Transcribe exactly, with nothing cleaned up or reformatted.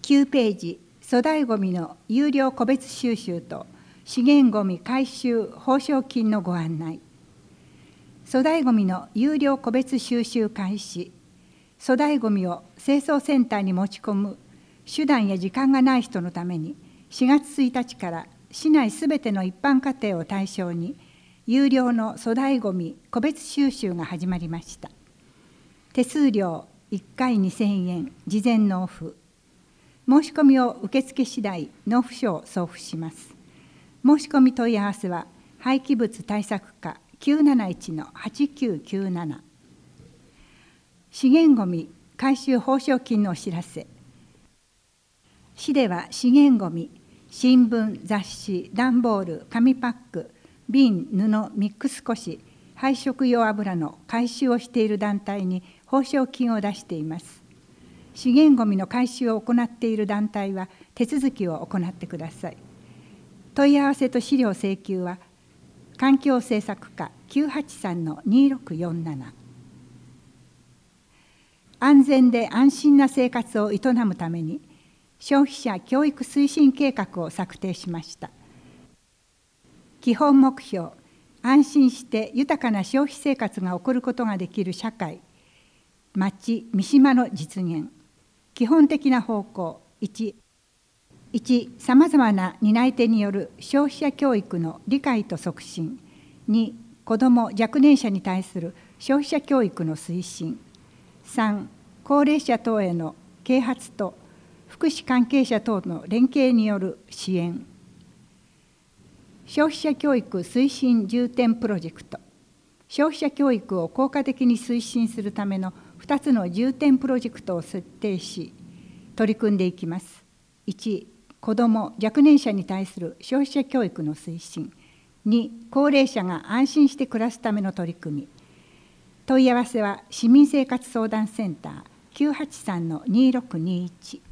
きゅうページ、粗大ごみの有料個別収集と資源ごみ回収報奨金のご案内。粗大ごみの有料個別収集開始。粗大ごみを清掃センターに持ち込む手段や時間がない人のために、しがつついたちから市内すべての一般家庭を対象に、有料の粗大ごみ個別収集が始まりました。手数料いっかいにせんえん、事前納付。申し込みを受付次第、納付書を送付します。申し込み問い合わせは、廃棄物対策課 きゅうなないちのはちきゅうきゅうなな。資源ごみ回収報奨金のお知らせ。市では資源ごみ、新聞、雑誌、段ボール、紙パック、瓶、布、ミックス古紙、配食用油の回収をしている団体に報奨金を出しています。資源ごみの回収を行っている団体は手続きを行ってください。問い合わせと資料請求は、環境政策課 きゅうはちさんのにろくよんなな。安全で安心な生活を営むために、消費者教育推進計画を策定しました。基本目標、安心して豊かな消費生活が送ることができる社会、町、三島の実現。基本的な方向、いち、いち、さまざまな担い手による消費者教育の理解と促進。に、子ども・若年者に対する消費者教育の推進。さん、高齢者等への啓発と福祉関係者等の連携による支援。消費者教育推進重点プロジェクト。消費者教育を効果的に推進するためのふたつの重点プロジェクトを設定し、取り組んでいきます。いち、子ども・若年者に対する消費者教育の推進。に、高齢者が安心して暮らすための取り組み。問い合わせは市民生活相談センター きゅうはちさんのにろくにいち。